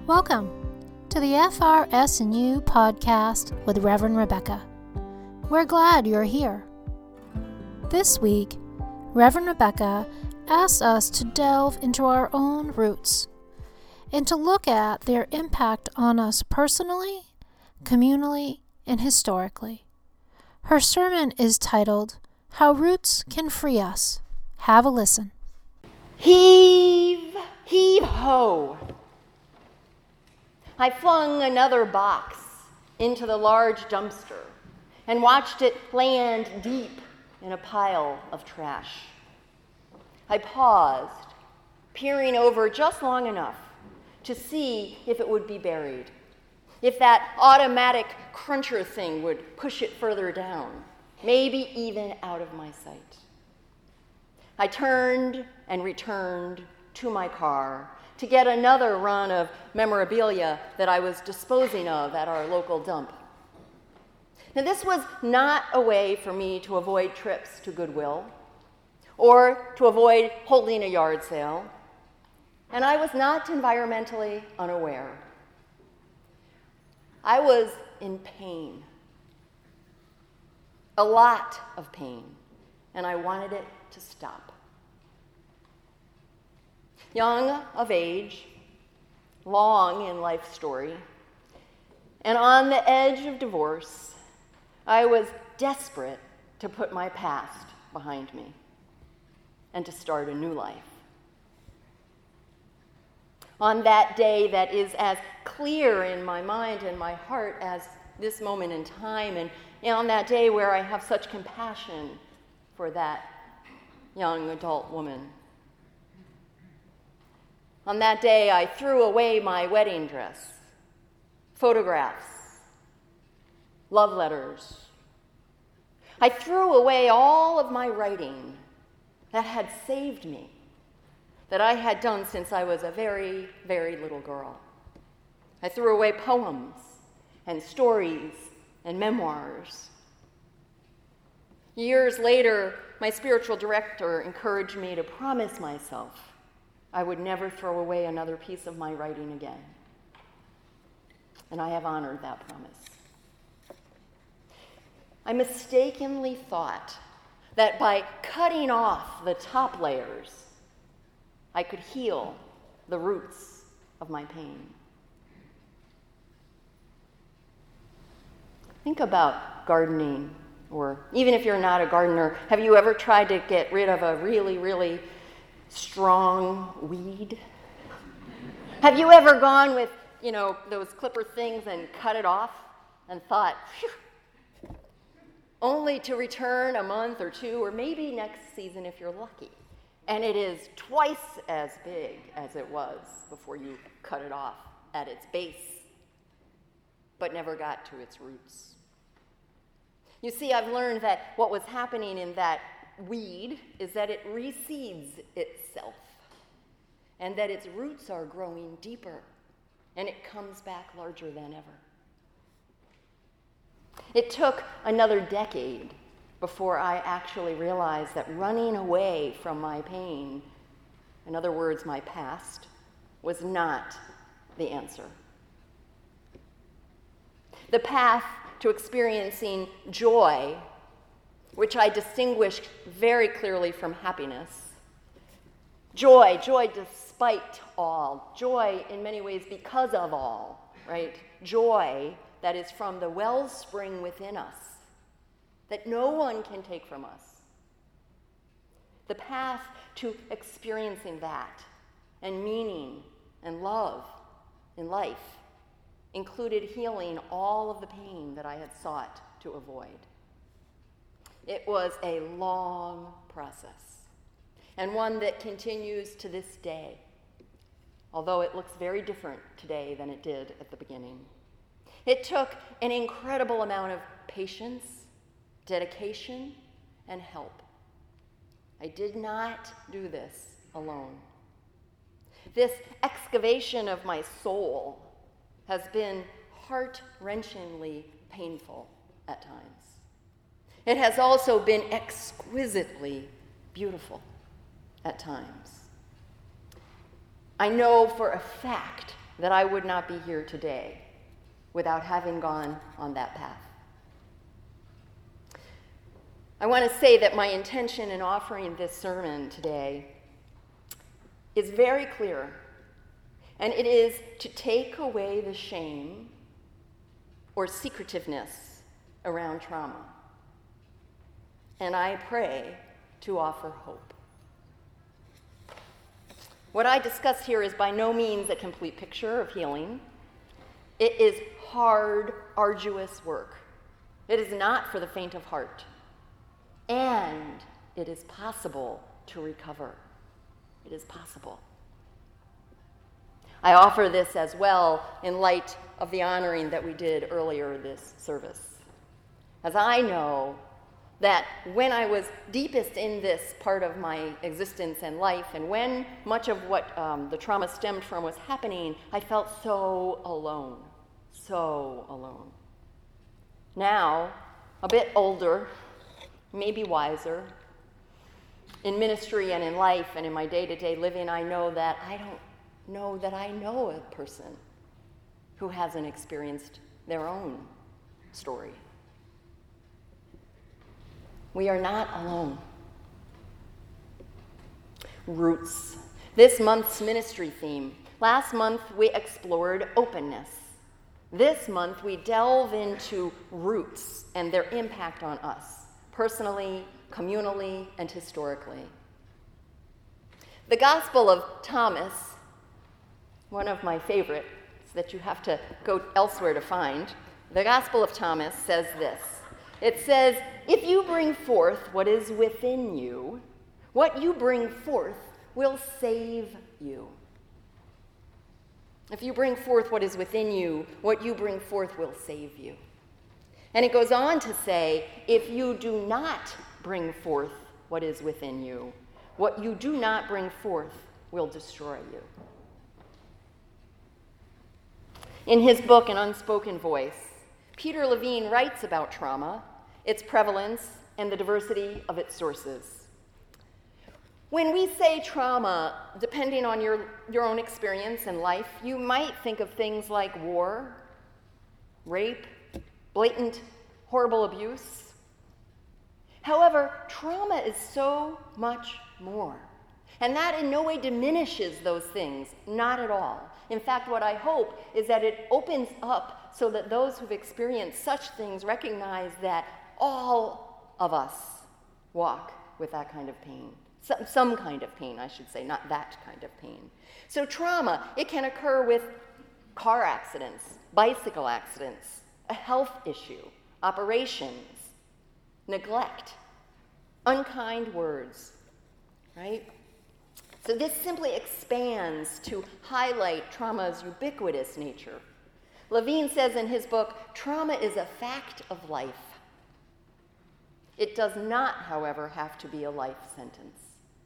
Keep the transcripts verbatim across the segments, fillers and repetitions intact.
Welcome to the F R S and U podcast with Reverend Rebecca. We're glad you're here. This week, Reverend Rebecca asks us to delve into our own roots and to look at their impact on us personally, communally, and historically. Her sermon is titled, How Roots Can Free Us. Have a listen. Heave, heave ho. I flung another box into the large dumpster and watched it land deep in a pile of trash. I paused, peering over just long enough to see if it would be buried, if that automatic cruncher thing would push it further down, maybe even out of my sight. I turned and returned to my car to get another run of memorabilia that I was disposing of at our local dump. Now, this was not a way for me to avoid trips to Goodwill or to avoid holding a yard sale, and I was not environmentally unaware. I was in pain, a lot of pain, and I wanted it to stop. Young of age, long in life's story, and on the edge of divorce, I was desperate to put my past behind me and to start a new life. On that day that is as clear in my mind and my heart as this moment in time, and on that day where I have such compassion for that young adult woman. On that day, I threw away my wedding dress, photographs, love letters. I threw away all of my writing that had saved me, that I had done since I was a very, very little girl. I threw away poems and stories and memoirs. Years later, my spiritual director encouraged me to promise myself I would never throw away another piece of my writing again. And I have honored that promise. I mistakenly thought that by cutting off the top layers, I could heal the roots of my pain. Think about gardening, or even if you're not a gardener, have you ever tried to get rid of a really, really strong weed? Have you ever gone with, you know, those clipper things and cut it off and thought, phew, only to return a month or two, or maybe next season if you're lucky, and it is twice as big as it was before you cut it off at its base, but never got to its roots? You see, I've learned that what was happening in that weed is that it reseeds itself, and that its roots are growing deeper, and it comes back larger than ever. It took another decade before I actually realized that running away from my pain, in other words, my past, was not the answer. The path to experiencing joy, which I distinguished very clearly from happiness. Joy, joy despite all. Joy in many ways because of all, right? Joy that is from the wellspring within us, that no one can take from us. The path to experiencing that and meaning and love in life included healing all of the pain that I had sought to avoid. It was a long process, and one that continues to this day, although it looks very different today than it did at the beginning. It took an incredible amount of patience, dedication, and help. I did not do this alone. This excavation of my soul has been heart-wrenchingly painful at times. It has also been exquisitely beautiful at times. I know for a fact that I would not be here today without having gone on that path. I want to say that my intention in offering this sermon today is very clear, and it is to take away the shame or secretiveness around trauma. And I pray to offer hope. What I discuss here is by no means a complete picture of healing. It is hard, arduous work. It is not for the faint of heart. And it is possible to recover. It is possible. I offer this as well in light of the honoring that we did earlier this service. As I know that when I was deepest in this part of my existence and life, and when much of what um, the trauma stemmed from was happening, I felt so alone, so alone. Now, a bit older, maybe wiser, in ministry and in life and in my day-to-day living, I know that I don't know that I know a person who hasn't experienced their own story. We are not alone. Roots. This month's ministry theme. Last month we explored openness. This month we delve into roots and their impact on us, personally, communally, and historically. The Gospel of Thomas, one of my favorites that you have to go elsewhere to find, the Gospel of Thomas says this. It says, if you bring forth what is within you, what you bring forth will save you. If you bring forth what is within you, what you bring forth will save you. And it goes on to say, if you do not bring forth what is within you, what you do not bring forth will destroy you. In his book, An Unspoken Voice, Peter Levine writes about trauma, its prevalence, and the diversity of its sources. When we say trauma, depending on your, your own experience in life, you might think of things like war, rape, blatant, horrible abuse. However, trauma is so much more. And that in no way diminishes those things, not at all. In fact, what I hope is that it opens up so that those who've experienced such things recognize that all of us walk with that kind of pain. Some, some kind of pain, I should say, not that kind of pain. So trauma, it can occur with car accidents, bicycle accidents, a health issue, operations, neglect, unkind words, right? So this simply expands to highlight trauma's ubiquitous nature. Levine says in his book, trauma is a fact of life. It does not, however, have to be a life sentence.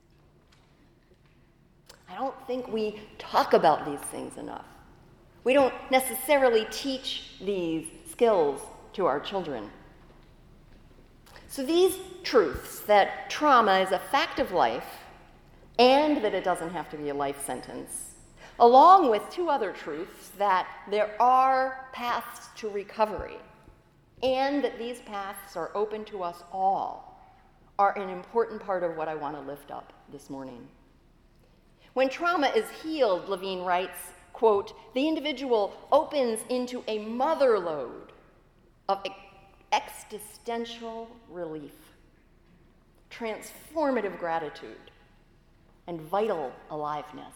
I don't think we talk about these things enough. We don't necessarily teach these skills to our children. So these truths, that trauma is a fact of life and that it doesn't have to be a life sentence, along with two other truths, that there are paths to recovery and that these paths are open to us all, are an important part of what I want to lift up this morning. When trauma is healed, Levine writes, quote, the individual opens into a mother lode of existential relief, transformative gratitude, and vital aliveness.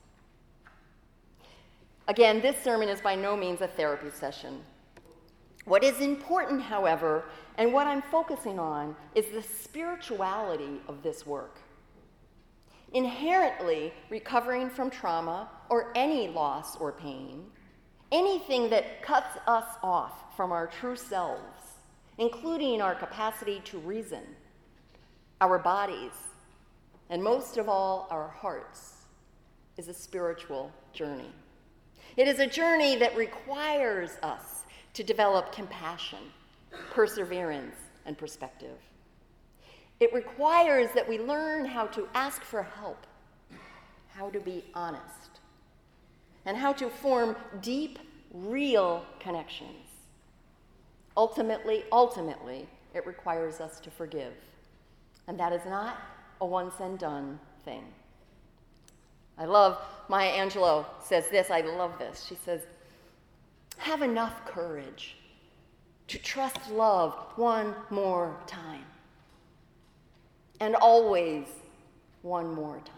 Again, this sermon is by no means a therapy session. What is important, however, and what I'm focusing on, is the spirituality of this work. Inherently, recovering from trauma or any loss or pain, anything that cuts us off from our true selves, including our capacity to reason, our bodies, and most of all, our hearts, is a spiritual journey. It is a journey that requires us to develop compassion, perseverance, and perspective. It requires that we learn how to ask for help, how to be honest, and how to form deep, real connections. Ultimately, ultimately, it requires us to forgive. And that is not a once and done thing. I love, Maya Angelou says this, I love this. She says, have enough courage to trust love one more time. And always one more time.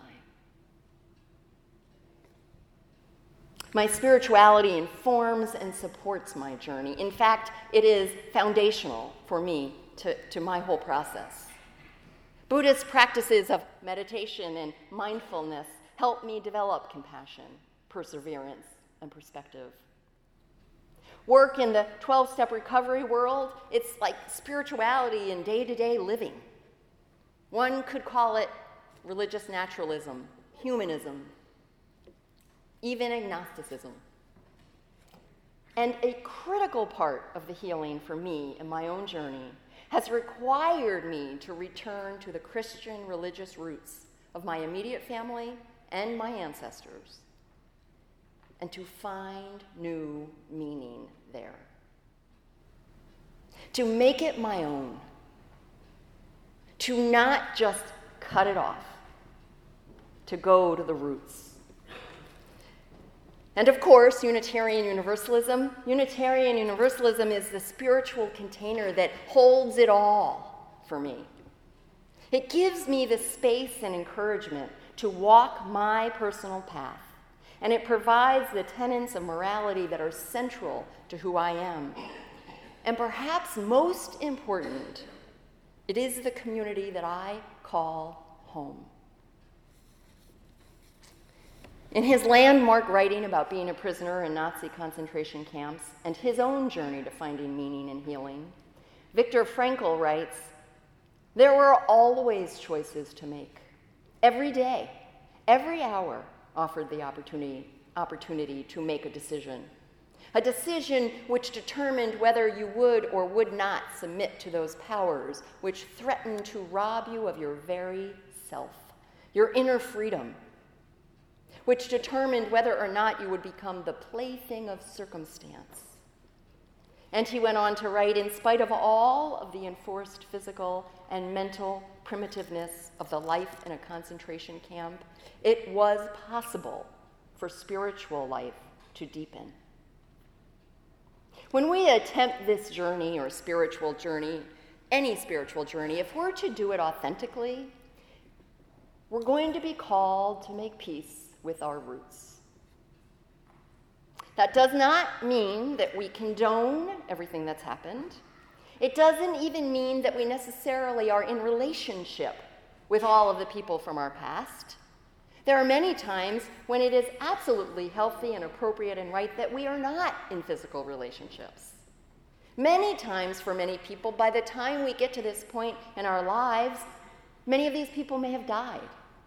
My spirituality informs and supports my journey. In fact, it is foundational for me to, to my whole process. Buddhist practices of meditation and mindfulness help me develop compassion, perseverance, and perspective. Work in the twelve-step recovery world, it's like spirituality in day-to-day living. One could call it religious naturalism, humanism, even agnosticism. And a critical part of the healing for me in my own journey has required me to return to the Christian religious roots of my immediate family and my ancestors, and to find new meaning there. To make it my own. To not just cut it off. To go to the roots. And of course, Unitarian Universalism. Unitarian Universalism is the spiritual container that holds it all for me. It gives me the space and encouragement to walk my personal path, and it provides the tenets of morality that are central to who I am. And perhaps most important, it is the community that I call home. In his landmark writing about being a prisoner in Nazi concentration camps and his own journey to finding meaning and healing, Viktor Frankl writes, there were always choices to make. Every day, every hour offered the opportunity, opportunity to make a decision. A decision which determined whether you would or would not submit to those powers which threatened to rob you of your very self, your inner freedom, which determined whether or not you would become the plaything of circumstance. And he went on to write, in spite of all of the enforced physical and mental primitiveness of the life in a concentration camp, it was possible for spiritual life to deepen. When we attempt this journey or spiritual journey, any spiritual journey, if we're to do it authentically, we're going to be called to make peace with our roots. That does not mean that we condone everything that's happened. It doesn't even mean that we necessarily are in relationship with all of the people from our past. There are many times when it is absolutely healthy and appropriate and right that we are not in physical relationships. Many times for many people, by the time we get to this point in our lives, many of these people may have died.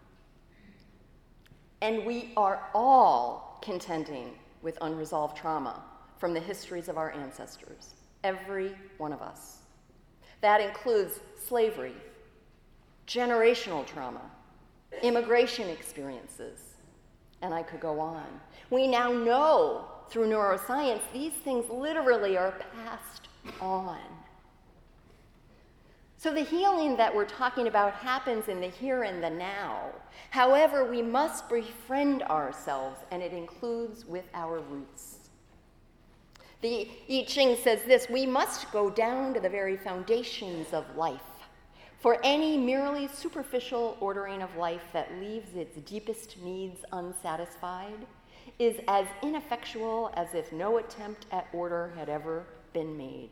And we are all contending with unresolved trauma from the histories of our ancestors, every one of us. That includes slavery, generational trauma, immigration experiences, and I could go on. We now know through neuroscience these things literally are passed on. So the healing that we're talking about happens in the here and the now. However, we must befriend ourselves, and it includes with our roots. The I Ching says this, we must go down to the very foundations of life. For any merely superficial ordering of life that leaves its deepest needs unsatisfied is as ineffectual as if no attempt at order had ever been made.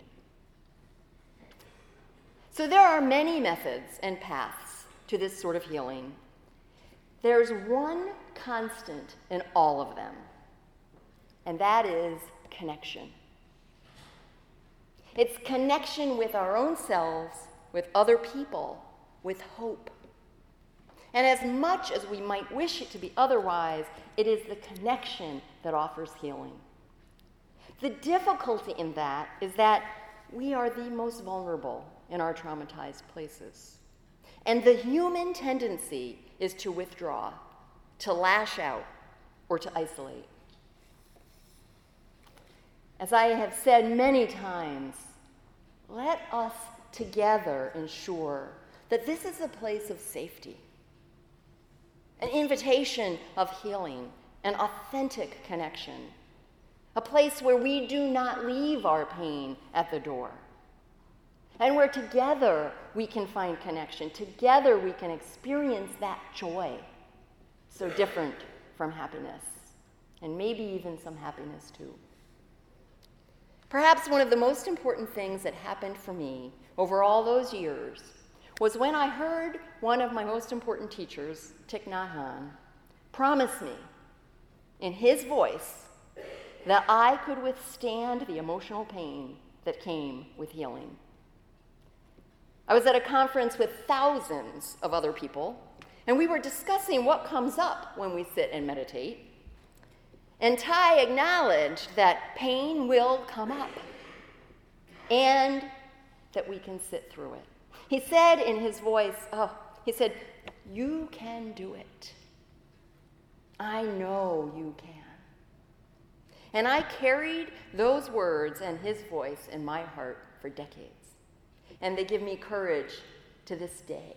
So there are many methods and paths to this sort of healing. There's one constant in all of them, and that is connection. It's connection with our own selves, with other people, with hope. And as much as we might wish it to be otherwise, it is the connection that offers healing. The difficulty in that is that we are the most vulnerable in our traumatized places. And the human tendency is to withdraw, to lash out, or to isolate. as I have said many times, let us together ensure that this is a place of safety, an invitation of healing, an authentic connection, a place where we do not leave our pain at the door, and where together we can find connection, together we can experience that joy, so different from happiness, and maybe even some happiness too. Perhaps one of the most important things that happened for me over all those years was when I heard one of my most important teachers, Thich Nhat Hanh, promise me in his voice that I could withstand the emotional pain that came with healing. I was at a conference with thousands of other people, and we were discussing what comes up when we sit and meditate. And Thay acknowledged that pain will come up and that we can sit through it. He said in his voice, oh, he said, "You can do it. I know you can." And I carried those words and his voice in my heart for decades. And they give me courage to this day.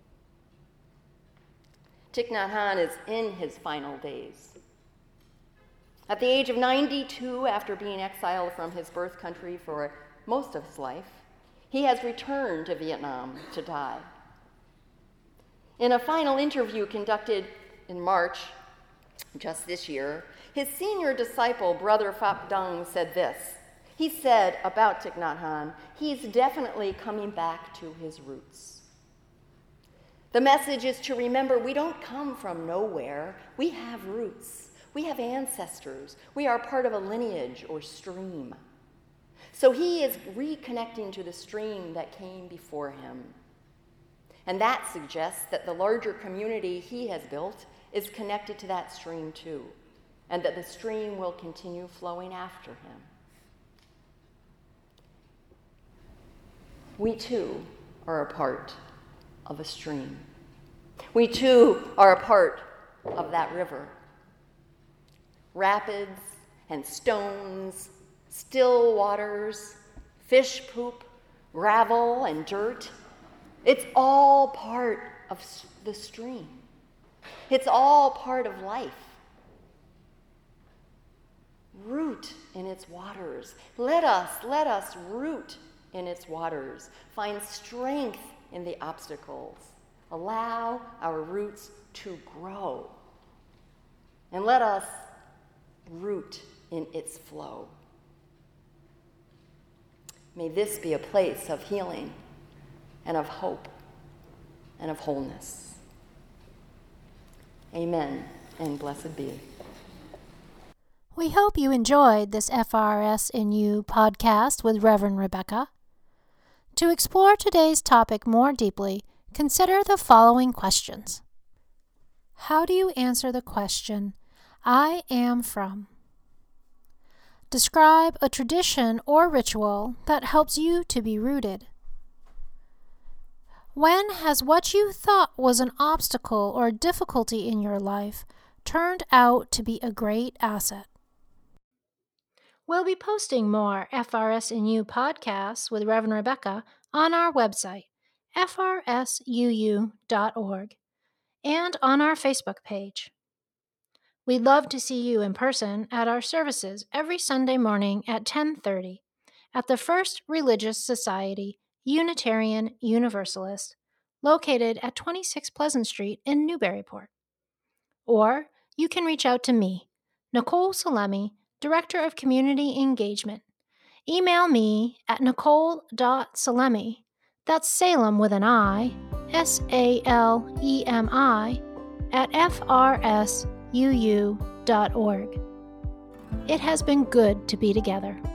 Thich Nhat Hanh is in his final days. At the age of ninety-two, after being exiled from his birth country for most of his life, he has returned to Vietnam to die. In a final interview conducted in March, just this year, his senior disciple, Brother Phap Dung, said this. He said about Thich Nhat Hanh, he's definitely coming back to his roots. The message is to remember we don't come from nowhere. We have roots. We have ancestors. We are part of a lineage or stream. So he is reconnecting to the stream that came before him. And that suggests that the larger community he has built is connected to that stream too, and that the stream will continue flowing after him. We too are a part of a stream. We too are a part of that river. Rapids and stones, still waters, fish poop, gravel and dirt. It's all part of the stream. It's all part of life. Root in its waters. Let us, let us root in its waters. Find strength in the obstacles. Allow our roots to grow. And let us root in its flow. May this be a place of healing and of hope and of wholeness. Amen, and blessed be. We hope you enjoyed this F R S N U podcast with Reverend Rebecca. To explore today's topic more deeply, consider the following questions. How do you answer the question, I am from? Describe a tradition or ritual that helps you to be rooted. When has what you thought was an obstacle or difficulty in your life turned out to be a great asset? We'll be posting more F R S N U podcasts with Reverend Rebecca on our website, F R S U U dot org, and on our Facebook page. We'd love to see you in person at our services every Sunday morning at ten thirty at the First Religious Society Unitarian Universalist, located at twenty-six Pleasant Street in Newburyport. Or you can reach out to me, Nicole Salemi, Director of Community Engagement. Email me at nicole dot salemi, that's Salem with an I, S A L E M I, at F R S U U dot org. It has been good to be together.